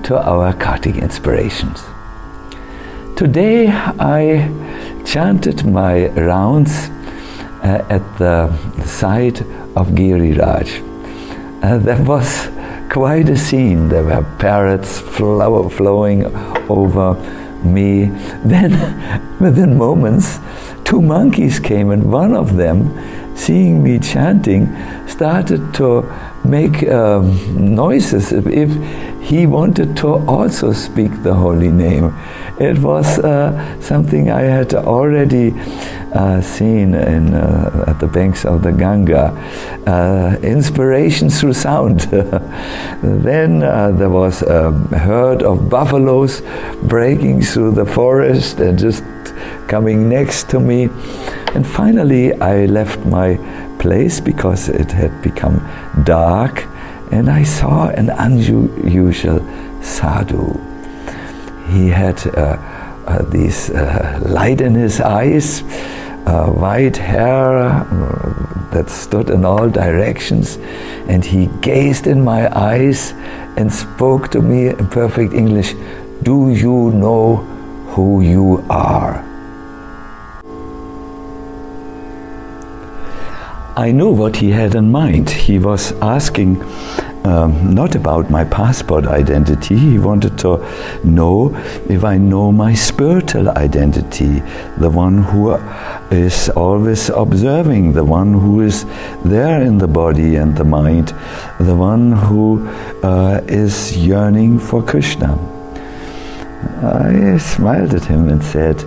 to our Kartik inspirations. Today I chanted my rounds at the side of Giriraj. There was quite a scene. There were parrots flowing over me. Then, within moments, 2 monkeys came, and one of them, seeing me chanting, started to make noises as if he wanted to also speak the holy name. It was something I had already seen at the banks of the Ganga. Inspiration through sound. Then there was a herd of buffaloes breaking through the forest and just coming next to me. And finally I left my place because it had become dark, and I saw an unusual sadhu. He had this light in his eyes, white hair that stood in all directions, and he gazed in my eyes and spoke to me in perfect English, "Do you know who you are?" I knew what he had in mind. He was asking not about my passport identity. He wanted to know if I know my spiritual identity, the one who is always observing, the one who is there in the body and the mind, the one who is yearning for Krishna. I smiled at him and said,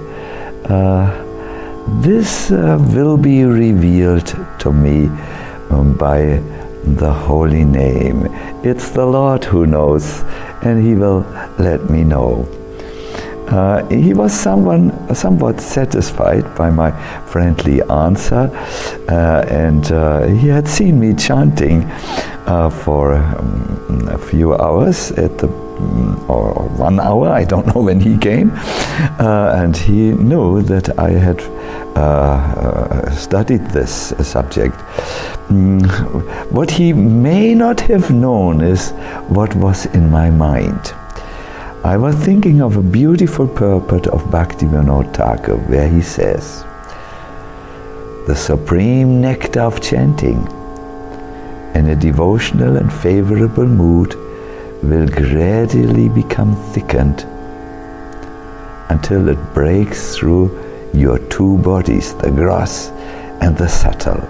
this will be revealed to me by the holy name. It's the Lord who knows, and He will let me know. He was somewhat satisfied by my friendly answer, and he had seen me chanting for a few hours or 1 hour, I don't know when he came, and he knew that I had studied this subject. What he may not have known is what was in my mind. I was thinking of a beautiful purport of Bhaktivinoda Thakur, where he says, "The supreme nectar of chanting in a devotional and favorable mood will gradually become thickened until it breaks through your 2 bodies, the gross and the subtle."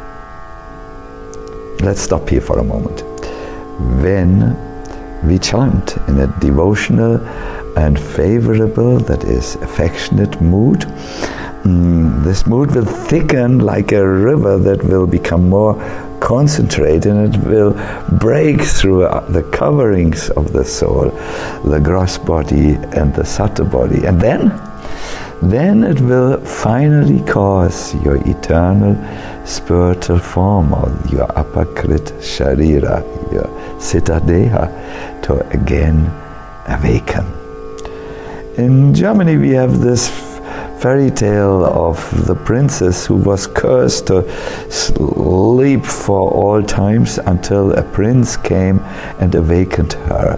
Let's stop here for a moment. When we chant in a devotional and favorable, that is affectionate mood, this mood will thicken like a river that will become more concentrated, and it will break through the coverings of the soul, the gross body and the subtle body, and then it will finally cause your eternal spiritual form, or your apakrit sharira, your siddhadeha, to again awaken. In Germany we have this fairy tale of the princess who was cursed to sleep for all times until a prince came and awakened her.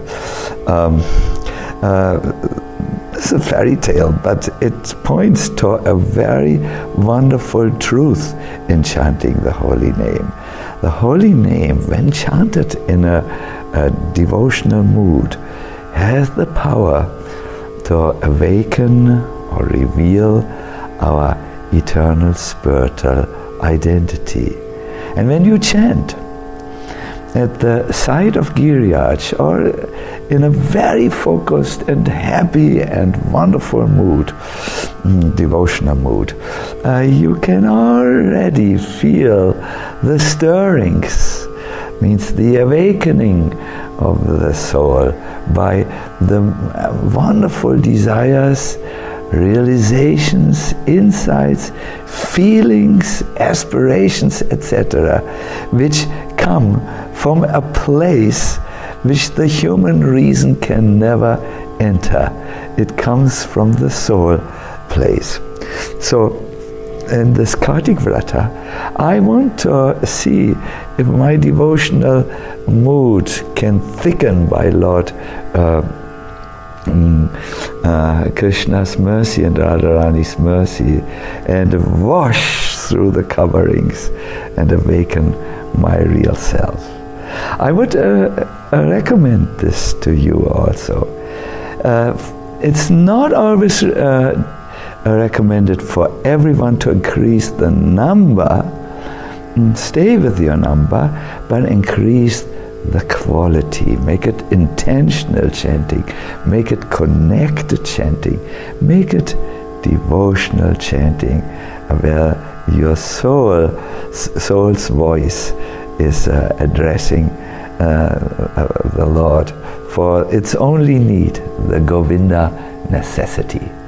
It's a fairy tale, but it points to a very wonderful truth in chanting the holy name. The holy name, when chanted in a devotional mood, has the power to awaken or reveal our eternal spiritual identity. And when you chant at the side of Giriraj, or in a very focused and happy and wonderful mood, devotional mood, you can already feel the stirrings, means the awakening of the soul by the wonderful desires, realizations, insights, feelings, aspirations, etc., which come from a place which the human reason can never enter. It comes from the soul place. So in this Kartik Vrata, I want to see if my devotional mood can thicken by Lord Krishna's mercy and Radharani's mercy, and wash through the coverings and awaken my real self. I would recommend this to you also. It's not always recommended for everyone to increase the number. Stay with your number, but increase the quality. Make it intentional chanting, make it connected chanting, make it devotional chanting, where your soul's voice is addressing the Lord for its only need, the Govinda necessity.